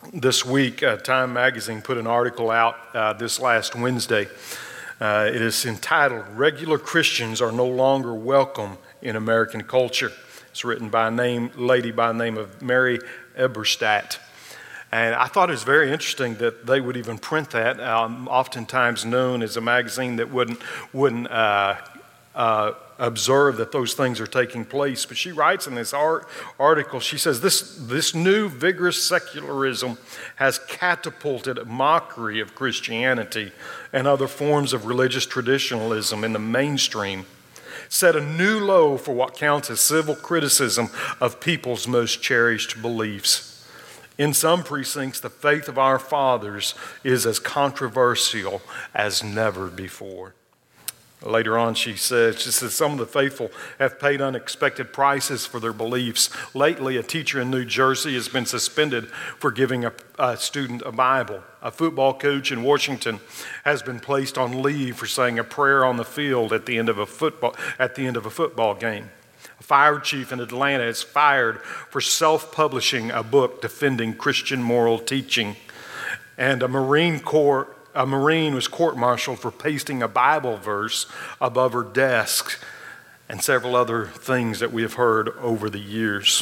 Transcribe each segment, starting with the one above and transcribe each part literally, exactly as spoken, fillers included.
This week, uh, Time Magazine put an article out uh, this last Wednesday. Uh, it is entitled, "Regular Christians Are No Longer Welcome in American Culture." It's written by a name, lady by the name of Mary Eberstadt. And I thought it was very interesting that they would even print that, um, oftentimes known as a magazine that wouldn't, wouldn't uh, uh, observe that those things are taking place. But she writes in this art, article, she says, this, this new vigorous secularism has catapulted a mockery of Christianity and other forms of religious traditionalism in the mainstream, set a new low for what counts as civil criticism of people's most cherished beliefs. In some precincts, the faith of our fathers is as controversial as never before. Later on, she says, she says, some of the faithful have paid unexpected prices for their beliefs. Lately, a teacher in New Jersey has been suspended for giving a, a student a Bible. A football coach in Washington has been placed on leave for saying a prayer on the field at the end of a football, at the end of a football game. A fire chief in Atlanta is fired for self-publishing a book defending Christian moral teaching. And a Marine Corps A Marine was court-martialed for pasting a Bible verse above her desk, and several other things that we have heard over the years.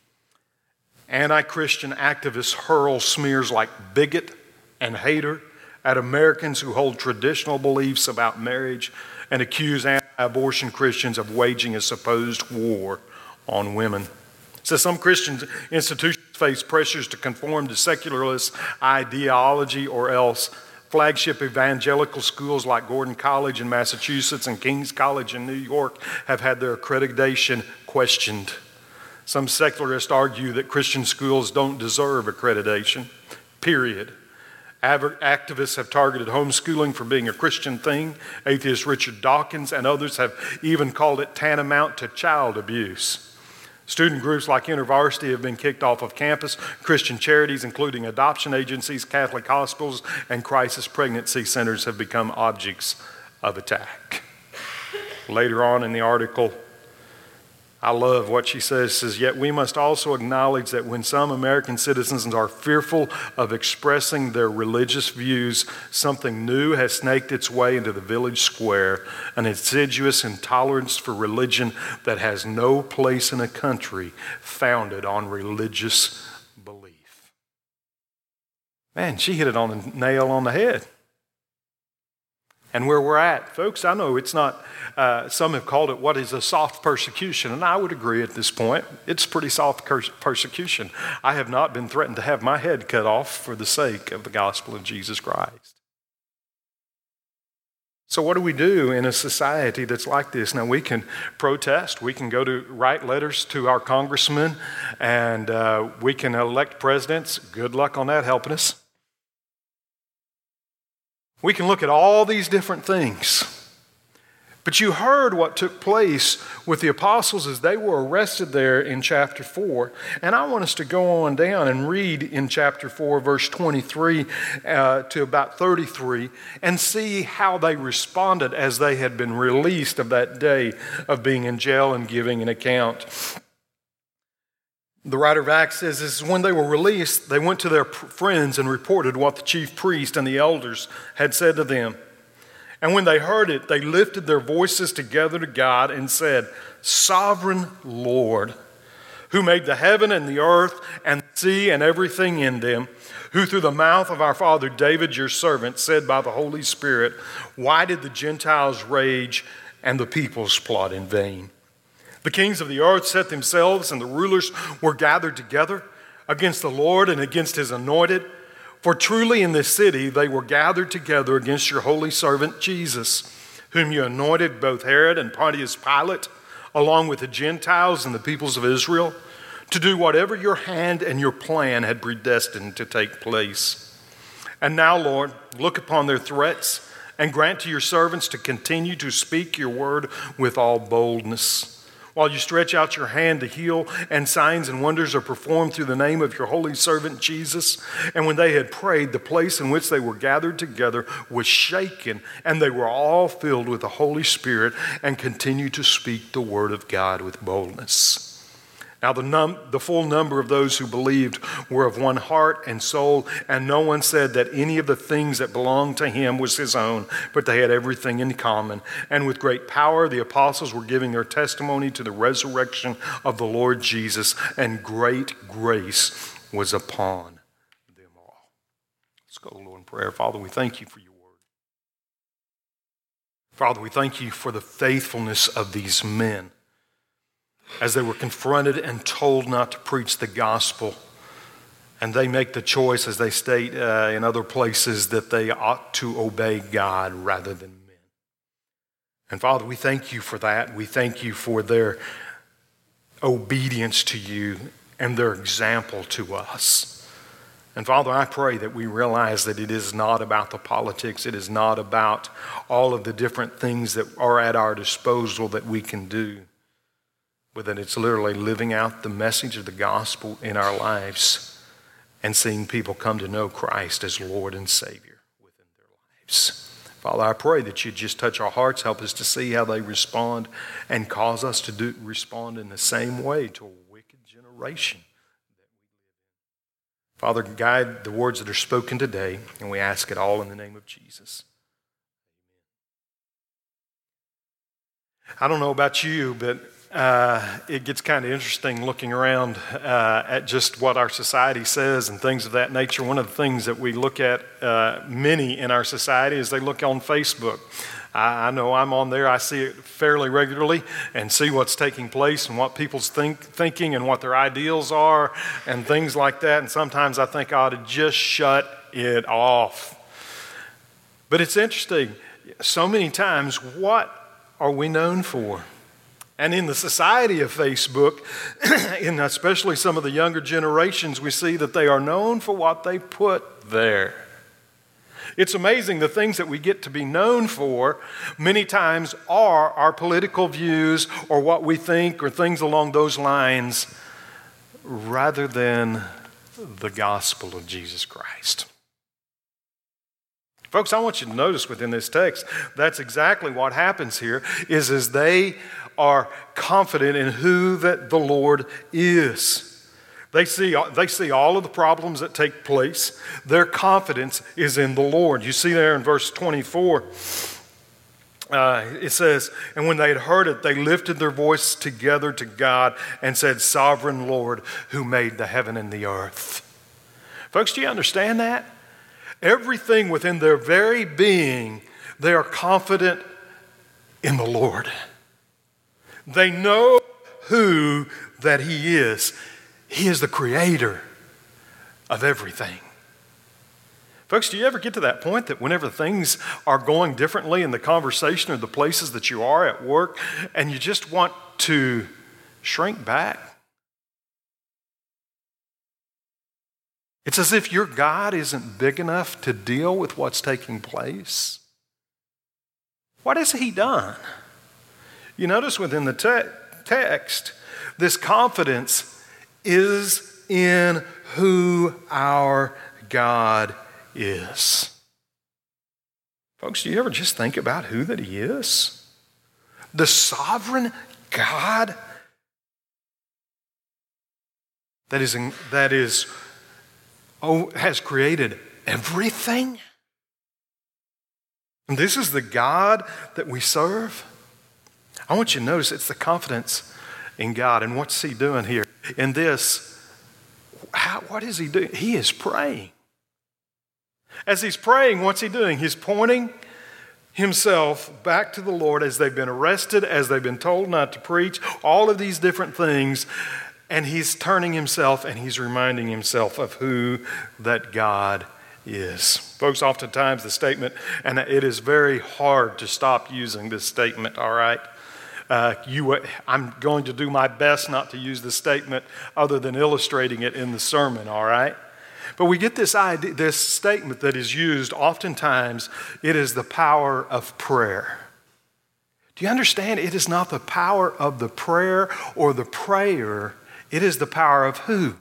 Anti-Christian activists hurl smears like bigot and hater at Americans who hold traditional beliefs about marriage and accuse anti-abortion Christians of waging a supposed war on women. So some Christian institutions face pressures to conform to secularist ideology, or else flagship evangelical schools like Gordon College in Massachusetts and King's College in New York have had their accreditation questioned. Some secularists argue that Christian schools don't deserve accreditation, period. Activists have targeted homeschooling for being a Christian thing. Atheist Richard Dawkins and others have even called it tantamount to child abuse. Student groups like InterVarsity have been kicked off of campus. Christian charities, including adoption agencies, Catholic hospitals, and crisis pregnancy centers, have become objects of attack. Later on in the article, I love what she says. She says, yet we must also acknowledge that when some American citizens are fearful of expressing their religious views, something new has snaked its way into the village square, an insidious intolerance for religion that has no place in a country founded on religious belief. Man, she hit it on the nail on the head. And where we're at, folks, I know it's not, uh, some have called it what is a soft persecution, and I would agree at this point. It's pretty soft persecution. I have not been threatened to have my head cut off for the sake of the gospel of Jesus Christ. So what do we do in a society that's like this? Now, we can protest. We can go to write letters to our congressmen, and uh, we can elect presidents. Good luck on that helping us. We can look at all these different things. But you heard what took place with the apostles as they were arrested there in chapter four. And I want us to go on down and read in chapter four, verse twenty-three uh, to about thirty-three, and see how they responded as they had been released of that day of being in jail and giving an account. The writer of Acts says, is when they were released, they went to their friends and reported what the chief priest and the elders had said to them. And when they heard it, they lifted their voices together to God and said, Sovereign Lord, who made the heaven and the earth and the sea and everything in them, who through the mouth of our father David, your servant, said by the Holy Spirit, why did the Gentiles rage and the peoples plot in vain? The kings of the earth set themselves, and the rulers were gathered together against the Lord and against his anointed. For truly in this city they were gathered together against your holy servant Jesus, whom you anointed, both Herod and Pontius Pilate, along with the Gentiles and the peoples of Israel, to do whatever your hand and your plan had predestined to take place. And now, Lord, look upon their threats and grant to your servants to continue to speak your word with all boldness. While you stretch out your hand to heal, and signs and wonders are performed through the name of your holy servant Jesus. And when they had prayed, the place in which they were gathered together was shaken, and they were all filled with the Holy Spirit and continued to speak the word of God with boldness. Now the, num- the full number of those who believed were of one heart and soul, and no one said that any of the things that belonged to him was his own, but they had everything in common. And with great power the apostles were giving their testimony to the resurrection of the Lord Jesus, and great grace was upon them all. Let's go to the Lord in prayer. Father, we thank you for your word. Father, we thank you for the faithfulness of these men as they were confronted and told not to preach the gospel. And they make the choice, as they state uh, in other places, that they ought to obey God rather than men. And Father, we thank you for that. We thank you for their obedience to you and their example to us. And Father, I pray that we realize that it is not about the politics. It is not about all of the different things that are at our disposal that we can do, but that it's literally living out the message of the gospel in our lives and seeing people come to know Christ as Lord and Savior within their lives. Father, I pray that you just touch our hearts, help us to see how they respond, and cause us to do, respond in the same way to a wicked generation that we live in. Father, guide the words that are spoken today, and we ask it all in the name of Jesus. I don't know about you, but Uh, it gets kind of interesting looking around uh, at just what our society says and things of that nature. One of the things that we look at, uh, many in our society, is they look on Facebook. I, I know I'm on there. I see it fairly regularly and see what's taking place and what people's think, thinking and what their ideals are and things like that. And sometimes I think I ought to just shut it off. But it's interesting. So many times, what are we known for? And in the society of Facebook, and especially some of the younger generations, we see that they are known for what they put there. It's amazing the things that we get to be known for many times are our political views or what we think or things along those lines, rather than the gospel of Jesus Christ. Folks, I want you to notice within this text, that's exactly what happens here, is as they are confident in who that the Lord is. They see, they see all of the problems that take place. Their confidence is in the Lord. You see there in verse twenty-four, uh, it says, and when they had heard it, they lifted their voice together to God and said, Sovereign Lord, who made the heaven and the earth. Folks, do you understand that? Everything within their very being, they are confident in the Lord. They know who that He is. He is the creator of everything. Folks, do you ever get to that point that whenever things are going differently in the conversation or the places that you are at work, and you just want to shrink back? It's as if your God isn't big enough to deal with what's taking place. What has He done? You notice within the te- text, this confidence is in who our God is. Folks, do you ever just think about who that He is? The sovereign God that is, in, that is oh, has created everything. And this is the God that we serve. I want you to notice it's the confidence in God. And what's He doing here? In this, how, what is He doing? He is praying. As He's praying, what's He doing? He's pointing Himself back to the Lord as they've been arrested, as they've been told not to preach, all of these different things. And He's turning Himself and He's reminding Himself of who that God is. Folks, oftentimes the statement, and it is very hard to stop using this statement, all right? Uh, you, I'm going to do my best not to use this statement other than illustrating it in the sermon, all right? But we get this idea, this statement that is used oftentimes, it is the power of prayer. Do you understand? It is not the power of the prayer or the prayer, it is the power of who?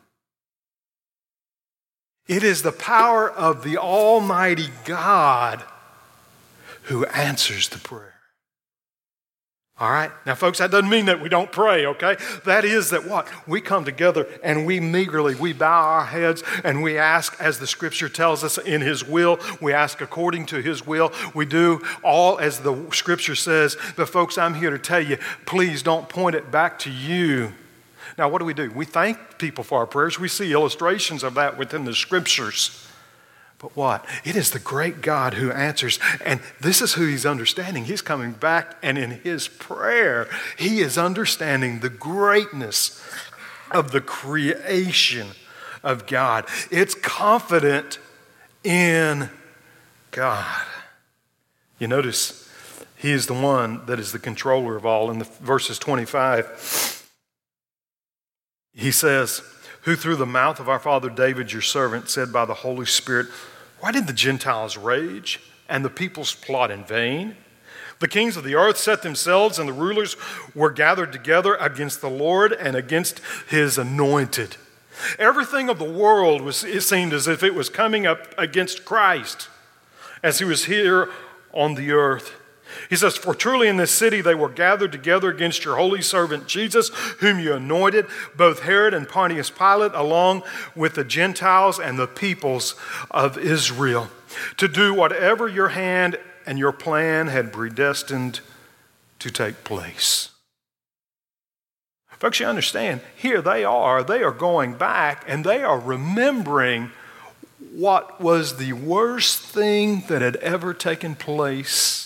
It is the power of the Almighty God who answers the prayer. All right? Now, folks, that doesn't mean that we don't pray, okay? That is that what? We come together and we meagerly, we bow our heads and we ask as the Scripture tells us in His will. We ask according to His will. We do all as the Scripture says. But, folks, I'm here to tell you, please don't point it back to you. Now, what do we do? We thank people for our prayers. We see illustrations of that within the Scriptures. But what? It is the great God who answers. And this is who He's understanding. He's coming back, and in His prayer, He is understanding the greatness of the creation of God. It's confident in God. You notice He is the one that is the controller of all. In the verses twenty-five, He says, who through the mouth of our father David, your servant, said by the Holy Spirit, why did the Gentiles rage and the peoples plot in vain? The kings of the earth set themselves, and the rulers were gathered together against the Lord and against His anointed. Everything of the world was, it seemed as if it was coming up against Christ as He was here on the earth. He says, for truly in this city they were gathered together against your holy servant Jesus, whom you anointed, both Herod and Pontius Pilate, along with the Gentiles and the peoples of Israel, to do whatever your hand and your plan had predestined to take place. Folks, you understand, here they are, they are going back and they are remembering what was the worst thing that had ever taken place.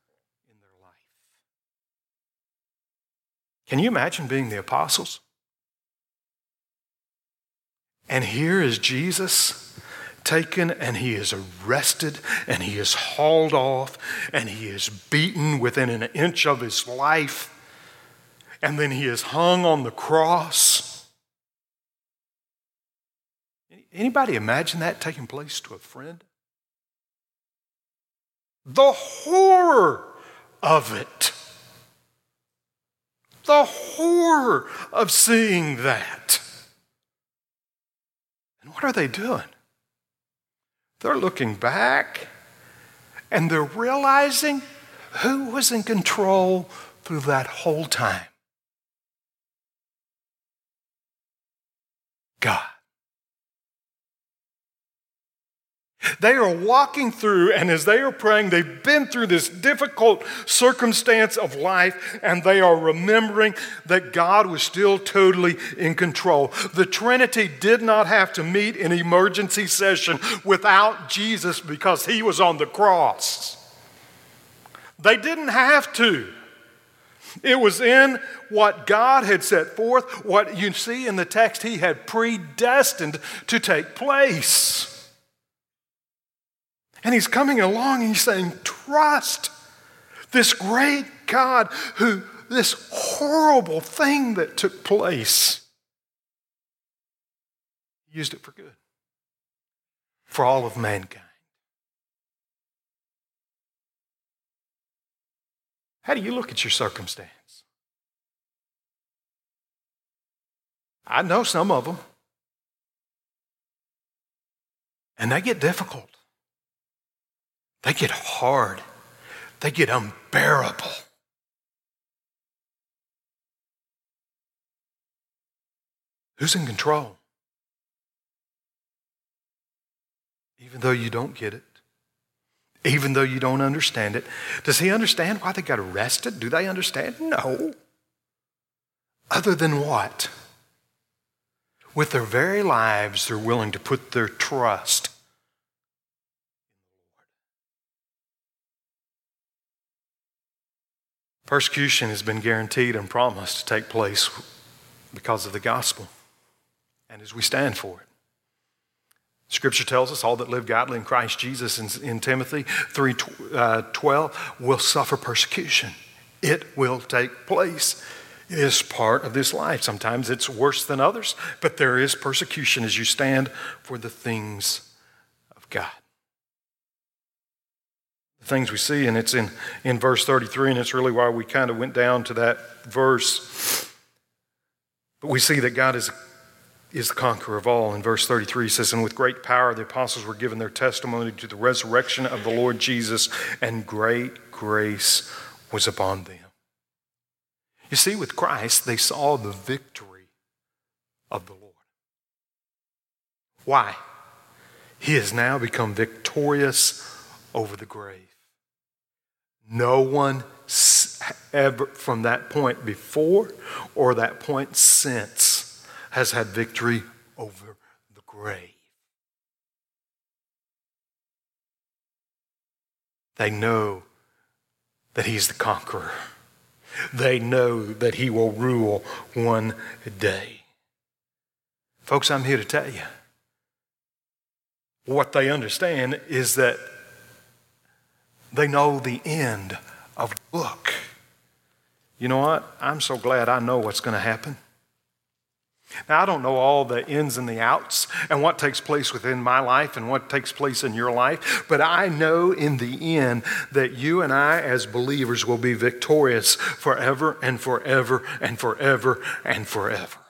Can you imagine being the apostles? And here is Jesus taken and He is arrested and He is hauled off and He is beaten within an inch of His life. And then He is hung on the cross. Anybody imagine that taking place to a friend? The horror of it. The horror of seeing that. And what are they doing? They're looking back and they're realizing who was in control through that whole time. God. They are walking through, and as they are praying, they've been through this difficult circumstance of life, and they are remembering that God was still totally in control. The Trinity did not have to meet in emergency session without Jesus because He was on the cross. They didn't have to. It was in what God had set forth, what you see in the text He had predestined to take place. And He's coming along and He's saying, trust this great God who, this horrible thing that took place, He used it for good, for all of mankind. How do you look at your circumstance? I know some of them. And they get difficult. They get hard. They get unbearable. Who's in control? Even though you don't get it, even though you don't understand it. Does He understand why they got arrested? Do they understand? No. Other than what? With their very lives, they're willing to put their trust. Persecution has been guaranteed and promised to take place because of the gospel and as we stand for it. Scripture tells us all that live godly in Christ Jesus in, in Timothy three twelve will suffer persecution. It will take place. It is part of this life. Sometimes it's worse than others, but there is persecution as you stand for the things of God. Things we see, and it's in, in verse thirty-three, and it's really why we kind of went down to that verse. But we see that God is, is the conqueror of all. In verse thirty-three, he says, and with great power the apostles were given their testimony to the resurrection of the Lord Jesus, and great grace was upon them. You see, with Christ, they saw the victory of the Lord. Why? He has now become victorious over the grave. No one ever from that point before or that point since has had victory over the grave. They know that he's the conqueror. They know that he will rule one day. Folks, I'm here to tell you, what they understand is that they know the end of the book. You know what? I'm so glad I know what's going to happen. Now, I don't know all the ins and the outs and what takes place within my life and what takes place in your life, but I know in the end that you and I as believers will be victorious forever and forever and forever and forever.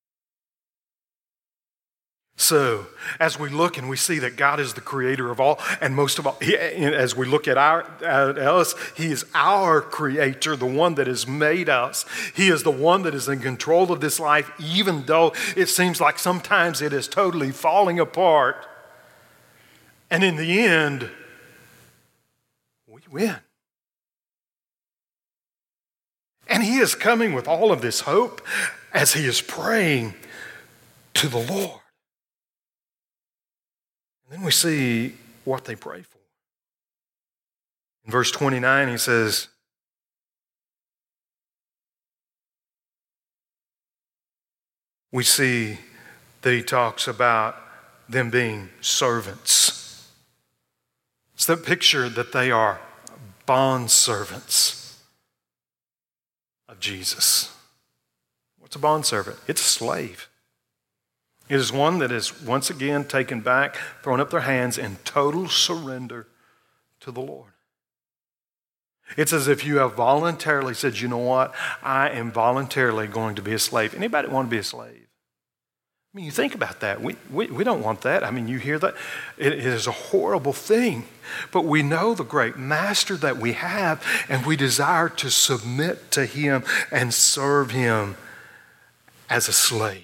So, as we look and we see that God is the creator of all, and most of all, he, as we look at, our, at us, he is our creator, the one that has made us. He is the one that is in control of this life, even though it seems like sometimes it is totally falling apart. And in the end, we win. And he is coming with all of this hope as he is praying to the Lord. And then we see what they pray for. In verse twenty-nine, he says, we see that he talks about them being servants. It's that picture that they are bond servants of Jesus. What's a bond servant? It's a slave. It is one that is once again taken back, thrown up their hands in total surrender to the Lord. It's as if you have voluntarily said, you know what, I am voluntarily going to be a slave. Anybody want to be a slave? I mean, you think about that. We, we, we don't want that. I mean, you hear that. It, it is a horrible thing. But we know the great master that we have, and we desire to submit to him and serve him as a slave.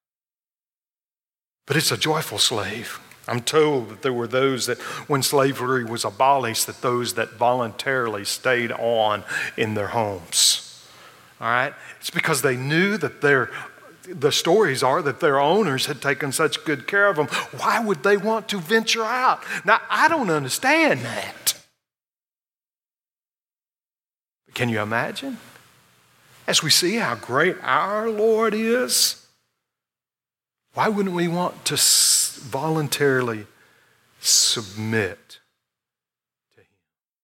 But it's a joyful slave. I'm told that there were those that when slavery was abolished, that those that voluntarily stayed on in their homes. All right? It's because they knew that their, the stories are that their owners had taken such good care of them. Why would they want to venture out? Now, I don't understand that. But can you imagine? As we see how great our Lord is, why wouldn't we want to voluntarily submit to him?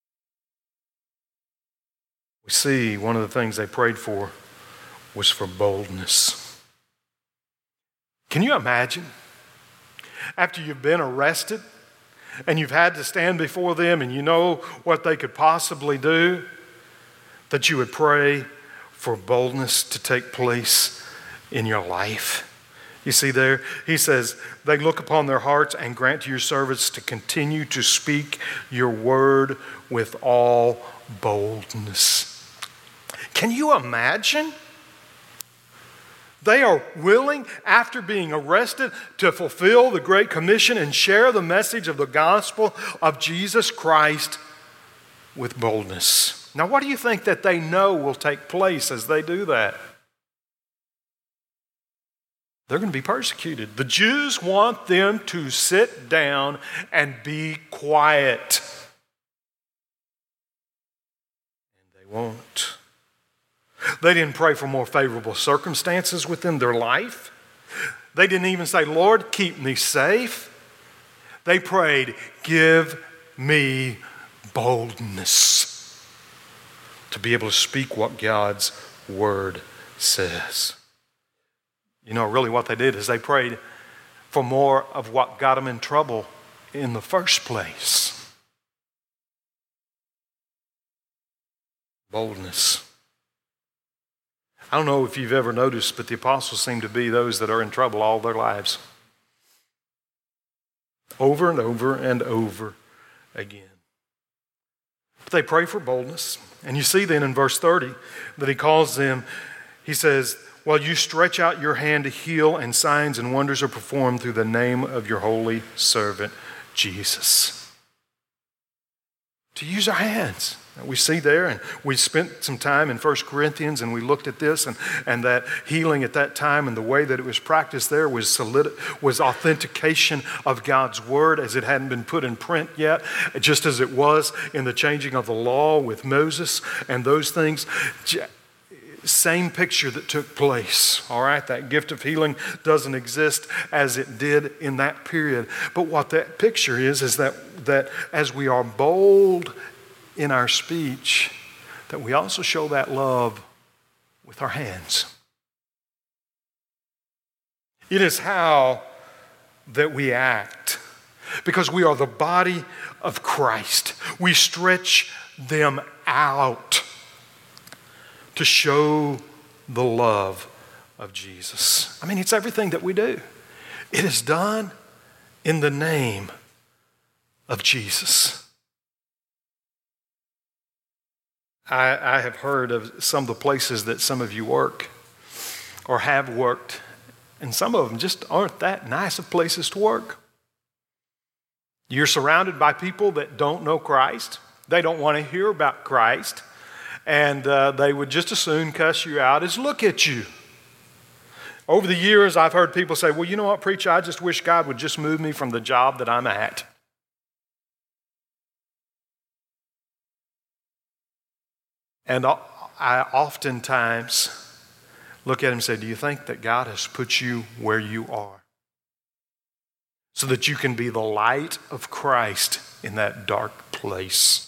We see one of the things they prayed for was for boldness. Can you imagine? After you've been arrested and you've had to stand before them and you know what they could possibly do, that you would pray for boldness to take place in your life. You see there, he says, they look upon their hearts and grant to your servants to continue to speak your word with all boldness. Can you imagine? They are willing, after being arrested, to fulfill the Great Commission and share the message of the gospel of Jesus Christ with boldness. Now, what do you think that they know will take place as they do that? They're going to be persecuted. The Jews want them to sit down and be quiet. And they won't. They didn't pray for more favorable circumstances within their life. They didn't even say, Lord, keep me safe. They prayed, give me boldness to be able to speak what God's word says. You know, really what they did is they prayed for more of what got them in trouble in the first place. Boldness. I don't know if you've ever noticed, but the apostles seem to be those that are in trouble all their lives. Over and over and over again. But they pray for boldness. And you see then in verse thirty that he calls them, he says, while you stretch out your hand to heal, and signs and wonders are performed through the name of your holy servant, Jesus. To use our hands. We see there, and we spent some time in First Corinthians, and we looked at this, and, and that healing at that time and the way that it was practiced there was solid, was authentication of God's word as it hadn't been put in print yet, just as it was in the changing of the law with Moses and those things. Same picture that took place, all right? That gift of healing doesn't exist as it did in that period. But what that picture is, is that, that as we are bold in our speech, that we also show that love with our hands. It is how that we act, because we are the body of Christ. We stretch them out to show the love of Jesus. I mean, it's everything that we do. It is done in the name of Jesus. I, I have heard of some of the places that some of you work or have worked, and some of them just aren't that nice of places to work. You're surrounded by people that don't know Christ. They don't want to hear about Christ. And uh, they would just as soon cuss you out as look at you. Over the years, I've heard people say, well, you know what, preacher, I just wish God would just move me from the job that I'm at. And I oftentimes look at him and say, do you think that God has put you where you are so that you can be the light of Christ in that dark place?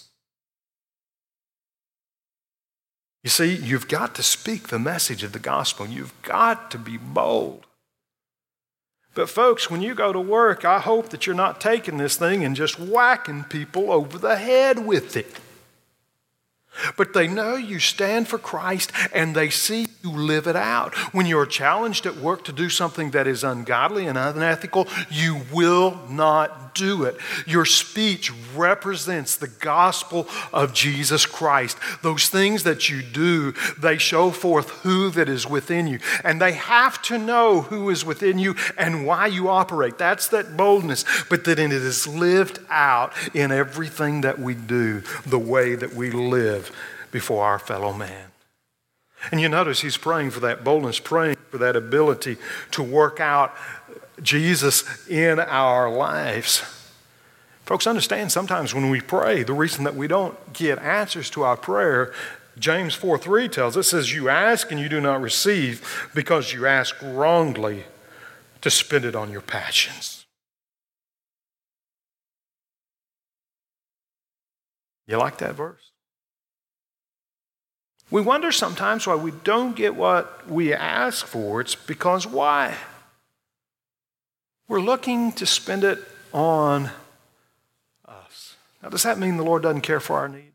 You see, you've got to speak the message of the gospel. You've got to be bold. But folks, when you go to work, I hope that you're not taking this thing and just whacking people over the head with it. But they know you stand for Christ and they see you live it out. When you're challenged at work to do something that is ungodly and unethical, you will not do it. Your speech represents the gospel of Jesus Christ. Those things that you do, they show forth who that is within you. And they have to know who is within you and why you operate. That's that boldness. But that it is lived out in everything that we do, the way that we live before our fellow man. And you notice he's praying for that boldness, praying for that ability to work out Jesus in our lives. Folks, understand sometimes when we pray, the reason that we don't get answers to our prayer, James four three tells us, says, you ask and you do not receive because you ask wrongly to spend it on your passions. You like that verse? We wonder sometimes why we don't get what we ask for. It's because why? We're looking to spend it on us. Now, does that mean the Lord doesn't care for our needs?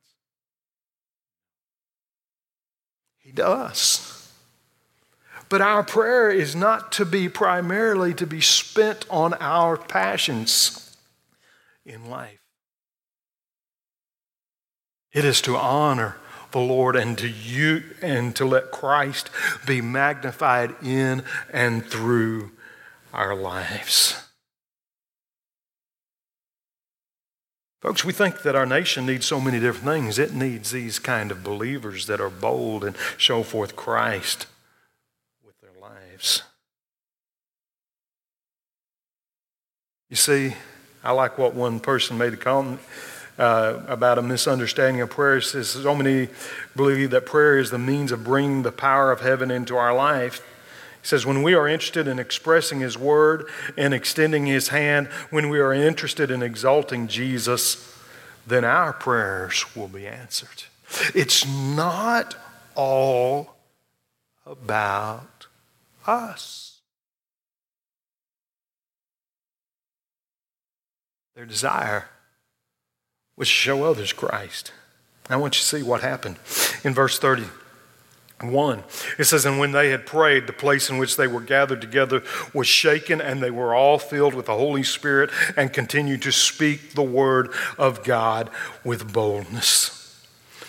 He does. But our prayer is not to be primarily to be spent on our passions in life. It is to honor the Lord and to you and to let Christ be magnified in and through our lives. Folks, we think that our nation needs so many different things. It needs these kind of believers that are bold and show forth Christ with their lives. You see, I like what one person made a comment Uh, about a misunderstanding of prayer. It says so many believe that prayer is the means of bringing the power of heaven into our life. He says when we are interested in expressing His word and extending His hand, when we are interested in exalting Jesus, then our prayers will be answered. It's not all about us. Their desire was to show others Christ. I want you to see what happened in verse thirty-one. It says, and when they had prayed, the place in which they were gathered together was shaken, and they were all filled with the Holy Spirit and continued to speak the word of God with boldness.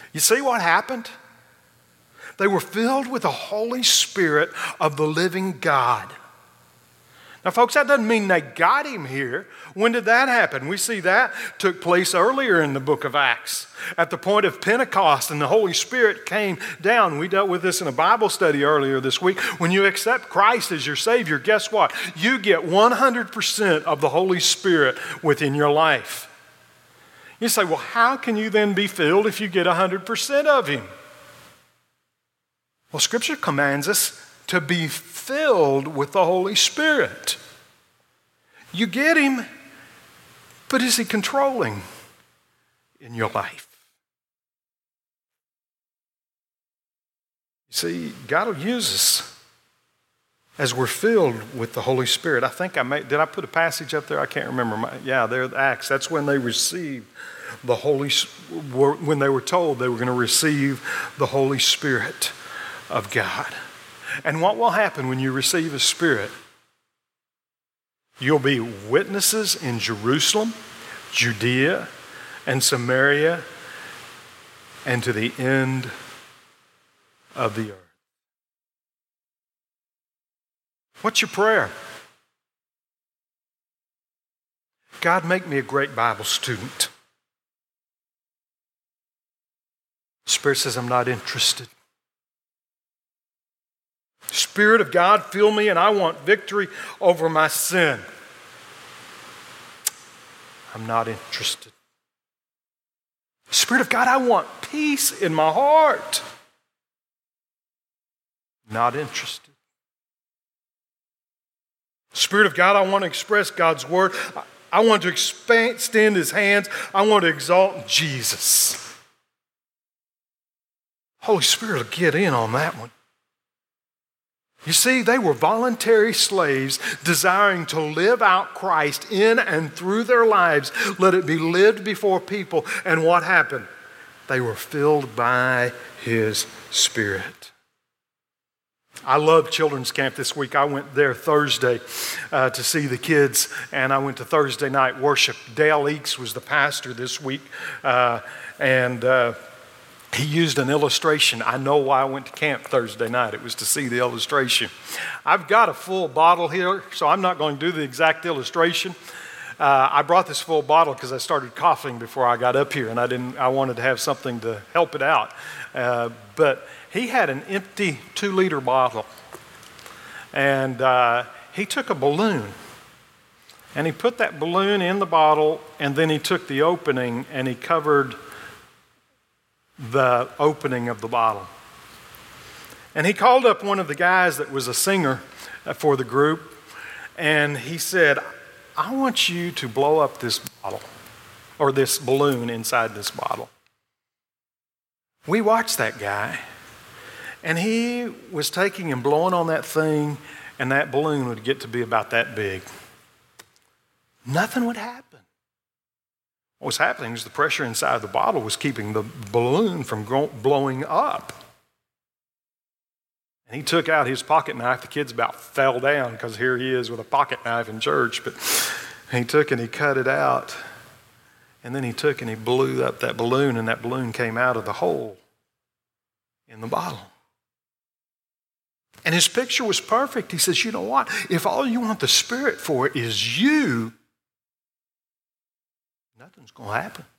You see what happened? They were filled with the Holy Spirit of the living God. Now, folks, that doesn't mean they got him here. When did that happen? We see that took place earlier in the book of Acts. At the point of Pentecost and the Holy Spirit came down. We dealt with this in a Bible study earlier this week. When you accept Christ as your Savior, guess what? You get one hundred percent of the Holy Spirit within your life. You say, well, how can you then be filled if you get one hundred percent of him? Well, Scripture commands us to be filled with the Holy Spirit. You get him, but is he controlling in your life? You see, God will use us as we're filled with the Holy Spirit. I think I made, did I put a passage up there? I can't remember. My, yeah, there, Acts. That's when they received the Holy, when they were told they were going to receive the Holy Spirit of God. And what will happen when you receive a Spirit? You'll be witnesses in Jerusalem, Judea, and Samaria, and to the end of the earth. What's your prayer? God, make me a great Bible student. The Spirit says, I'm not interested. Spirit of God, fill me, and I want victory over my sin. I'm not interested. Spirit of God, I want peace in my heart. Not interested. Spirit of God, I want to express God's word. I want to expand, extend his hands. I want to exalt Jesus. Holy Spirit will get in on that one. You see, they were voluntary slaves desiring to live out Christ in and through their lives. Let it be lived before people. And what happened? They were filled by his Spirit. I love children's camp this week. I went there Thursday uh, to see the kids, and I went to Thursday night worship. Dale Eakes was the pastor this week, uh, and uh, he used an illustration. I know why I went to camp Thursday night. It was to see the illustration. I've got a full bottle here, so I'm not going to do the exact illustration. Uh, I brought this full bottle because I started coughing before I got up here, and I didn't. I wanted to have something to help it out. Uh, but he had an empty two-liter bottle, and uh, he took a balloon, and he put that balloon in the bottle, and then he took the opening and he covered the opening of the bottle. And he called up one of the guys that was a singer for the group, and he said, I want you to blow up this bottle, or this balloon inside this bottle. We watched that guy, and he was taking and blowing on that thing, and that balloon would get to be about that big. Nothing would happen. What was happening was the pressure inside the bottle was keeping the balloon from blowing up. And he took out his pocket knife. The kids about fell down because here he is with a pocket knife in church. But he took and he cut it out. And then he took and he blew up that balloon, and that balloon came out of the hole in the bottle. And his picture was perfect. He says, you know what? If all you want the Spirit for is you, nothing's going to happen.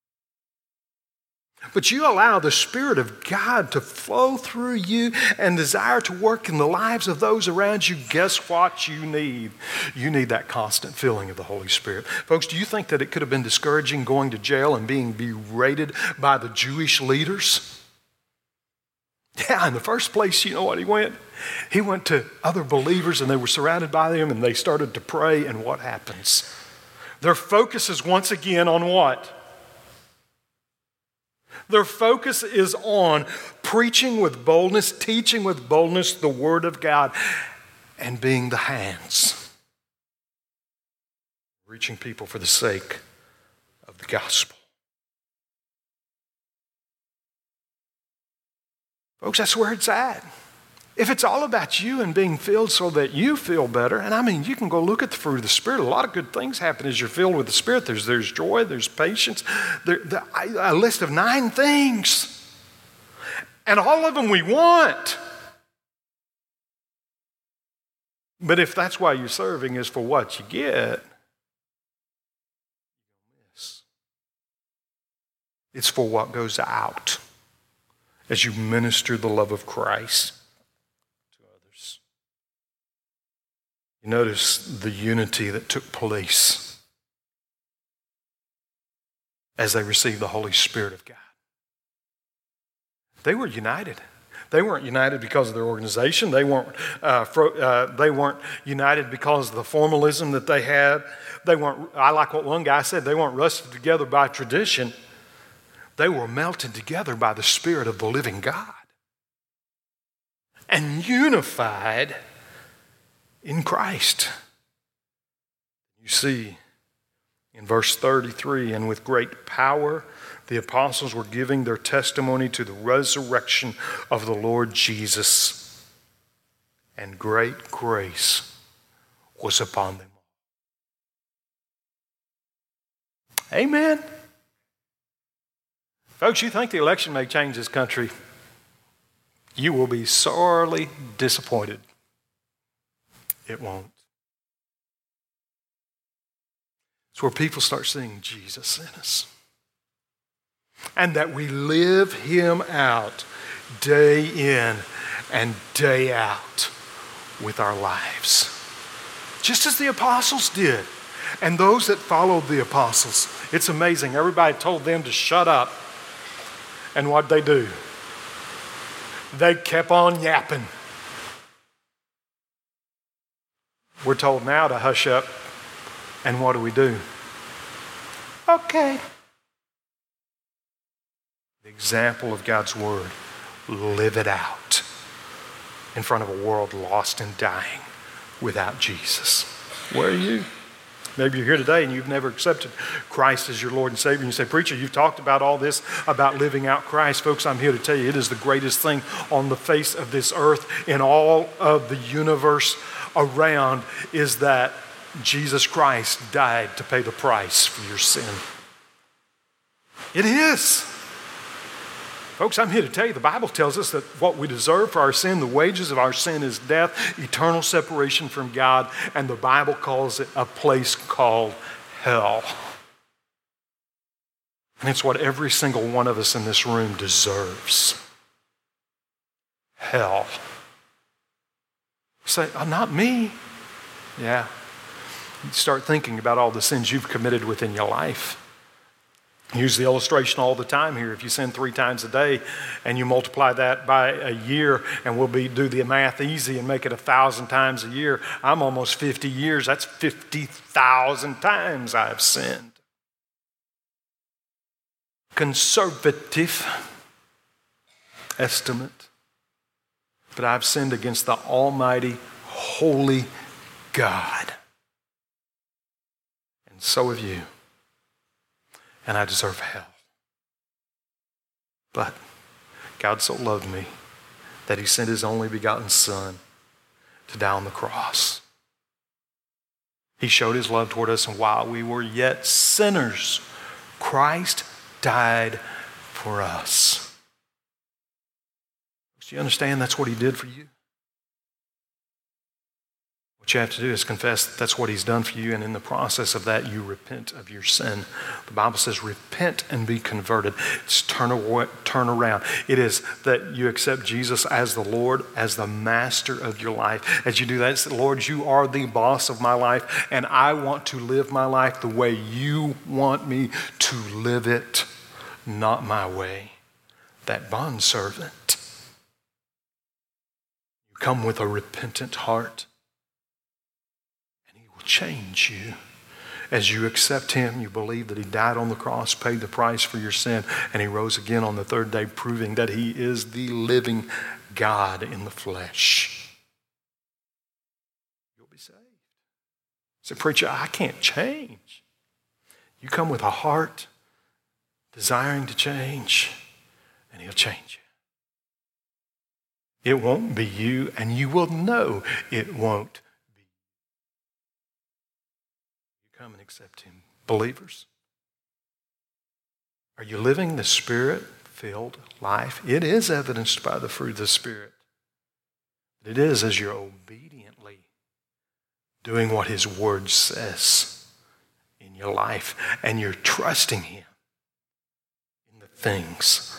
But you allow the Spirit of God to flow through you and desire to work in the lives of those around you. Guess what you need? You need that constant filling of the Holy Spirit. Folks, do you think that it could have been discouraging going to jail and being berated by the Jewish leaders? Yeah, in the first place, you know what he went? He went to other believers, and they were surrounded by them, and they started to pray, and what happens? Their focus is once again on what? Their focus is on preaching with boldness, teaching with boldness the Word of God, and being the hands, reaching people for the sake of the gospel. Folks, that's where it's at. If it's all about you and being filled so that you feel better, and I mean, you can go look at the fruit of the Spirit. A lot of good things happen as you're filled with the Spirit. There's, there's joy, there's patience, there, the, a list of nine things. And all of them we want. But if that's why you're serving is for what you get, it's for what goes out as you minister the love of Christ to others. You notice the unity that took place as they received the Holy Spirit of God. They were united. They weren't united because of their organization. They weren't, uh, fro- uh, they weren't united because of the formalism that they had. They weren't, I like what one guy said, they weren't rusted together by tradition. They were melted together by the Spirit of the living God and unified in Christ. You see in verse thirty-three, and with great power the apostles were giving their testimony to the resurrection of the Lord Jesus, and great grace was upon them all. Amen. Folks, you think the election may change this country? You will be sorely disappointed. It won't. It's where people start seeing Jesus in us. And that we live him out day in and day out with our lives. Just as the apostles did. And those that followed the apostles. It's amazing. Everybody told them to shut up. And what'd they do? They kept on yapping. We're told now to hush up. And what do we do? Okay. The example of God's word. Live it out in front of a world lost and dying without Jesus. Where are you? Maybe you're here today and you've never accepted Christ as your Lord and Savior. And you say, preacher, you've talked about all this about living out Christ. Folks, I'm here to tell you it is the greatest thing on the face of this earth in all of the universe around is that Jesus Christ died to pay the price for your sin. It is. Folks, I'm here to tell you the Bible tells us that what we deserve for our sin, the wages of our sin is death, eternal separation from God, and the Bible calls it a place called hell. And it's what every single one of us in this room deserves. Hell. You say, oh, not me. Yeah. You start thinking about all the sins you've committed within your life. I use the illustration all the time here. If you sin three times a day and you multiply that by a year, and we'll be do the math easy and make it a thousand times a year, I'm almost fifty years. That's fifty thousand times I've sinned. Conservative estimate. But I've sinned against the almighty, holy God. And so have you. And I deserve hell. But God so loved me that he sent his only begotten Son to die on the cross. He showed his love toward us, and while we were yet sinners, Christ died for us. Do you understand that's what he did for you? What you have to do is confess that that's what he's done for you, and in the process of that, you repent of your sin. The Bible says, repent and be converted. It's turn, away, turn around. It is that you accept Jesus as the Lord, as the master of your life. As you do that, it's, Lord, you are the boss of my life, and I want to live my life the way you want me to live it, not my way. That bondservant. You come with a repentant heart. Change you. As you accept him, you believe that he died on the cross, paid the price for your sin, and he rose again on the third day, proving that he is the living God in the flesh. You'll be saved. Say, preacher, I can't change. You come with a heart desiring to change, and he'll change you. It won't be you, and you will know it won't. Come and accept him. Believers, are you living the Spirit filled life. It is evidenced by the fruit of the Spirit. It is as you're obediently doing what His Word says in your life, and you're trusting Him in the things